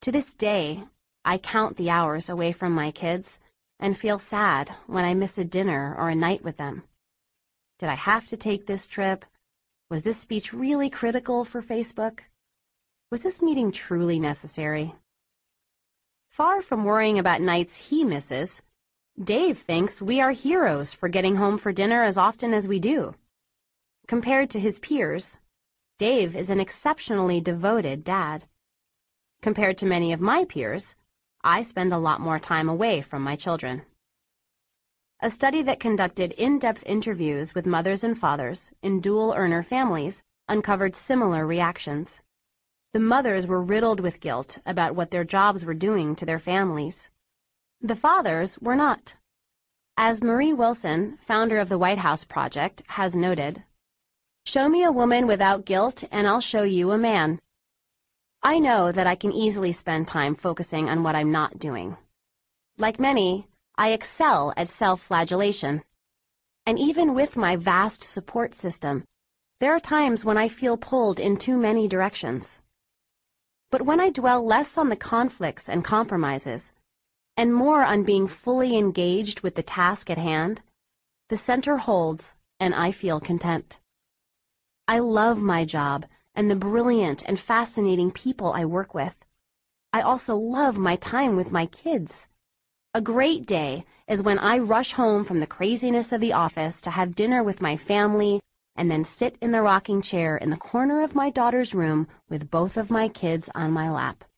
To this day, I count the hours away from my kids and feel sad when I miss a dinner or a night with them. Did I have to take this trip? Was this speech really critical for Facebook? Was this meeting truly necessary? Far from worrying about nights he misses, Dave thinks we are heroes for getting home for dinner as often as we do. Compared to his peers, Dave is an exceptionally devoted dad. Compared to many of my peers, I spend a lot more time away from my children. A study that conducted in-depth interviews with mothers and fathers in dual-earner families uncovered similar reactions. The mothers were riddled with guilt about what their jobs were doing to their families. The fathers were not. As Marie Wilson, founder of the White House Project, has noted, "Show me a woman without guilt and I'll show you a man." I know that I can easily spend time focusing on what I'm not doing. Like many, I excel at self-flagellation. And even with my vast support system, there are times when I feel pulled in too many directions. But when I dwell less on the conflicts and compromises, and more on being fully engaged with the task at hand, the center holds and I feel content. I love my job and the brilliant and fascinating people I work with. I also love my time with my kids. A great day is when I rush home from the craziness of the office to have dinner with my family and then sit in the rocking chair in the corner of my daughter's room with both of my kids on my lap.